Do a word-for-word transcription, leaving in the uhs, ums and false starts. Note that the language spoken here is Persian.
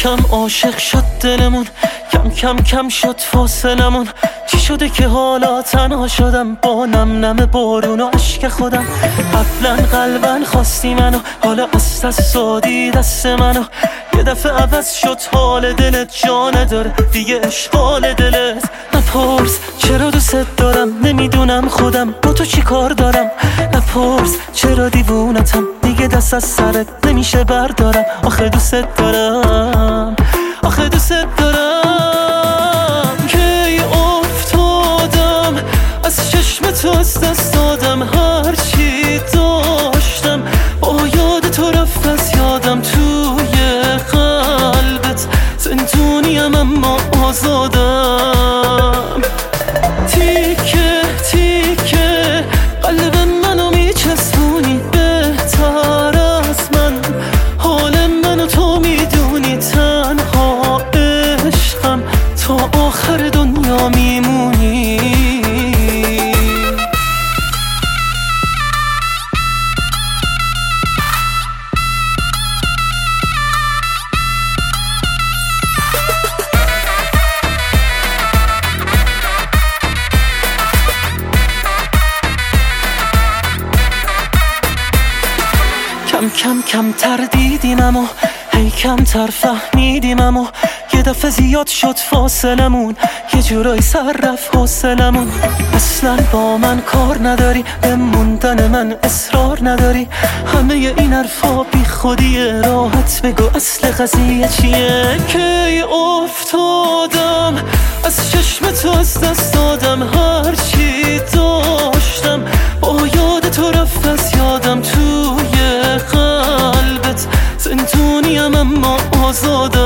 کم عاشق شد دلمون، کم کم کم شد فاصلمون. چی شده که حالا تنها شدم با نم نم بارون و عشق خودم؟ قبلا قلبا خواستی منو، حالا از دست دادی دست منو. یه دفعه عوض شد حال دلت، جا نداره دیگه اشغال دلت. نپرس چرا دوست دارم، نمیدونم خودم با تو چی کار دارم. نپرس چرا دیوونتم، دیگه دست از سرت نمیشه بردارم. آخه دوست دارم، آخه دوست دارم. کی افتادم از چشم تو، از دست دادم هر چی داشتم. با یاد تو رفت از یادم، توی قلبت زندونیم اما آزادم. تیکه تیکه قلب منو میچسبونی، بهتر از من حال منو تو میدونی. تنها عشقم تا آخر دنیا میمونی. کم کم کم تر دیدیم اما هی کم تر فهمیدیم. اما یه دفعه زیاد شد فاصلمون، یه جورایی سر رفت حوصلمون. اصلا با من کار نداری، به موندن من اصرار نداری. همه این حرفا بی خودیه، راحت بگو اصل قضیه چیه. کی افتادم از چشم تو، از دست دادم هر چی داشتم. با یاد تو رفت از یادم، توی قلبت زندونیم اما آزادم.